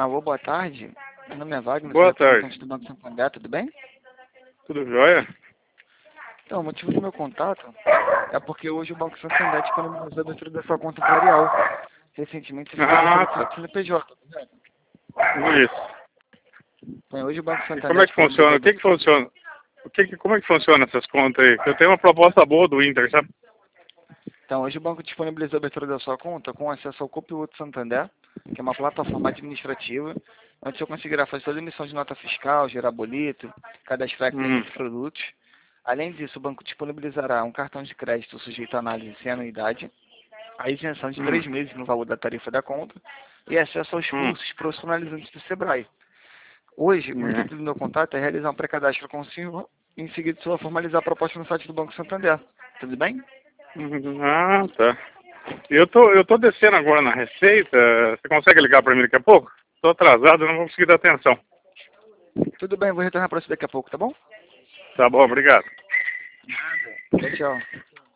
Alô, boa tarde. Meu nome é Wagner, sou Boa tarde. representante do Banco Santander, tudo bem? Tudo jóia? Então, o motivo do meu contato é porque hoje o Banco Santander disponibilizou a abertura da sua conta empresarial. Recentemente você fez a abertura do seu CNPJ, correto? Isso. Então, hoje o Banco E Santander como é que funciona? O que que funciona? Como é que funciona essas contas aí? Eu tenho uma proposta boa do Inter, sabe? Então, hoje o banco disponibilizou a abertura da sua conta com acesso ao Copiloto Santander, que é uma plataforma administrativa, onde você conseguirá fazer toda a emissão de nota fiscal, gerar boleto, cadastrar clientes e produtos. Além disso, o banco disponibilizará um cartão de crédito sujeito à análise sem anuidade, a isenção de 3 meses no valor da tarifa da conta e acesso aos cursos profissionalizantes do Sebrae. Hoje, o intuito do meu contato é realizar um pré-cadastro com o senhor e em seguida só formalizar a proposta no site do Banco Santander. Tudo bem? Ah, tá. Eu tô descendo agora na Receita. Você consegue ligar para mim daqui a pouco? Tô atrasado, não vou conseguir dar atenção. Tudo bem, vou retornar para você daqui a pouco, tá bom? Tá bom, obrigado. Tchau, tchau.